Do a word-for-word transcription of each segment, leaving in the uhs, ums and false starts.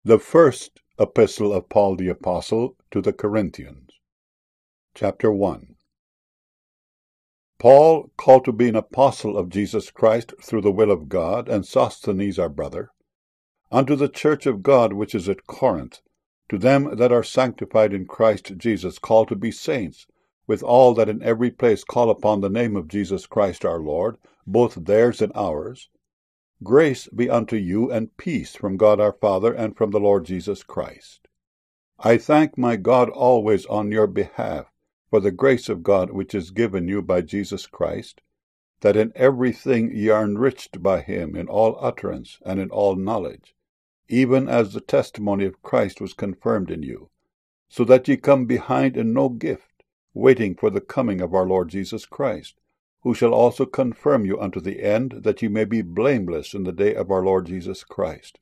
The first epistle of Paul the Apostle to the Corinthians. Chapter one. Paul, called to be an apostle of Jesus Christ through the will of God, and Sosthenes our brother, unto the church of God which is at Corinth, to them that are sanctified in Christ Jesus, called to be saints, with all that in every place call upon the name of Jesus Christ our Lord, both theirs and ours, grace be unto you, and peace from God our Father, and from the Lord Jesus Christ. I thank my God always on your behalf, for the grace of God which is given you by Jesus Christ, that in everything ye are enriched by him in all utterance and in all knowledge, even as the testimony of Christ was confirmed in you, so that ye come behind in no gift, waiting for the coming of our Lord Jesus Christ, who shall also confirm you unto the end, that ye may be blameless in the day of our Lord Jesus Christ.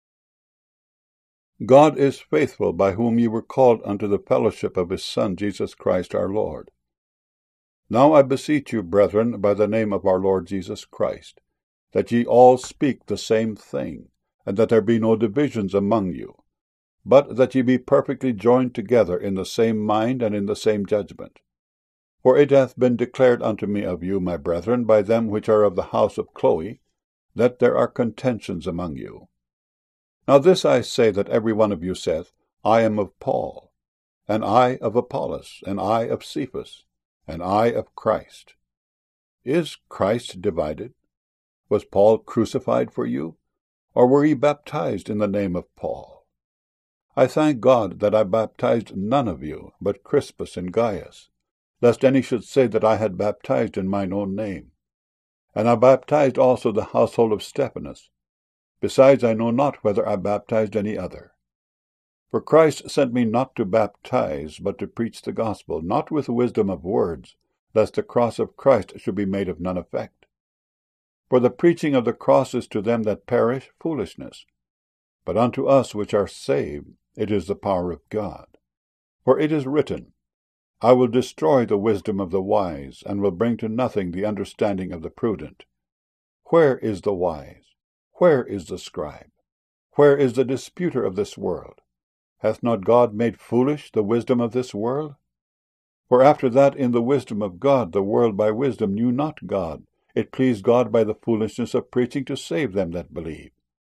God is faithful, by whom ye were called unto the fellowship of his Son, Jesus Christ our Lord. Now I beseech you, brethren, by the name of our Lord Jesus Christ, that ye all speak the same thing, and that there be no divisions among you, but that ye be perfectly joined together in the same mind and in the same judgment. For it hath been declared unto me of you, my brethren, by them which are of the house of Chloe, that there are contentions among you. Now this I say, that every one of you saith, I am of Paul, and I of Apollos, and I of Cephas, and I of Christ. Is Christ divided? Was Paul crucified for you? Or were ye baptized in the name of Paul? I thank God that I baptized none of you, but Crispus and Gaius, lest any should say that I had baptized in mine own name. And I baptized also the household of Stephanas. Besides, I know not whether I baptized any other. For Christ sent me not to baptize, but to preach the gospel, not with wisdom of words, lest the cross of Christ should be made of none effect. For the preaching of the cross is to them that perish foolishness, but unto us which are saved it is the power of God. For it is written, I will destroy the wisdom of the wise, and will bring to nothing the understanding of the prudent. Where is the wise? Where is the scribe? Where is the disputer of this world? Hath not God made foolish the wisdom of this world? For after that in the wisdom of God the world by wisdom knew not God, it pleased God by the foolishness of preaching to save them that believe.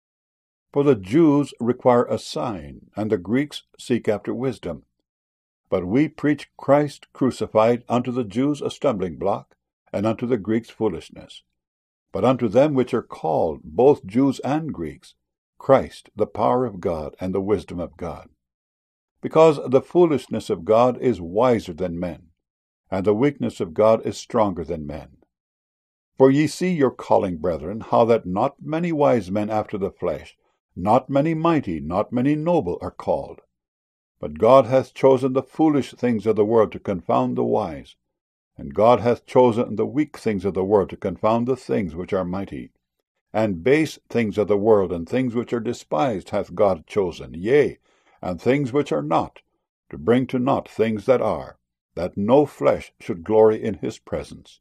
For the Jews require a sign, and the Greeks seek after wisdom. But we preach Christ crucified, unto the Jews a stumbling block, and unto the Greeks foolishness. But unto them which are called, both Jews and Greeks, Christ the power of God and the wisdom of God. Because the foolishness of God is wiser than men, and the weakness of God is stronger than men. For ye see your calling, brethren, how that not many wise men after the flesh, not many mighty, not many noble are called. But God hath chosen the foolish things of the world to confound the wise, and God hath chosen the weak things of the world to confound the things which are mighty. And base things of the world, and things which are despised, hath God chosen, yea, and things which are not, to bring to naught things that are, that no flesh should glory in his presence.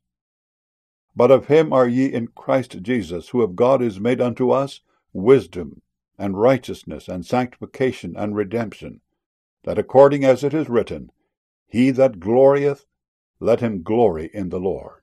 But of him are ye in Christ Jesus, who of God is made unto us wisdom, and righteousness, and sanctification, and redemption, that according as it is written, He that glorieth, let him glory in the Lord.